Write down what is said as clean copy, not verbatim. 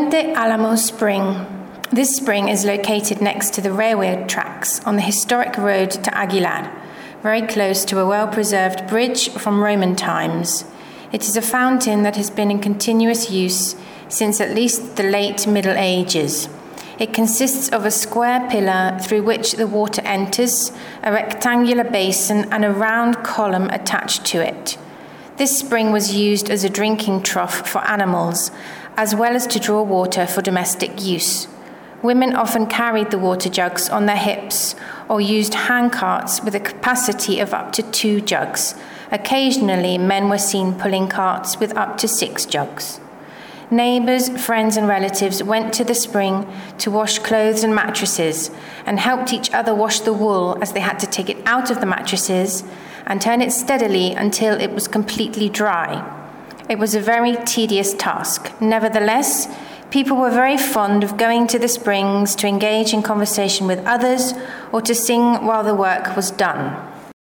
Fuente Alamo Spring. This spring is located next to the railway tracks on the historic road to Aguilar, very close to a well-preserved bridge from Roman times. It is a fountain that has been in continuous use since at least the late Middle Ages. It consists of a square pillar through which the water enters, a rectangular basin, and a round column attached to it. This spring was used as a drinking trough for animals, as well as to draw water for domestic use. Women often carried the water jugs on their hips or used hand carts with a capacity of up to 2 jugs. Occasionally, men were seen pulling carts with up to 6 jugs. Neighbours, friends and relatives went to the spring to wash clothes and mattresses and helped each other wash the wool as they had to take it out of the mattresses and turn it steadily until it was completely dry. It was a very tedious task. Nevertheless, people were very fond of going to the springs to engage in conversation with others or to sing while the work was done.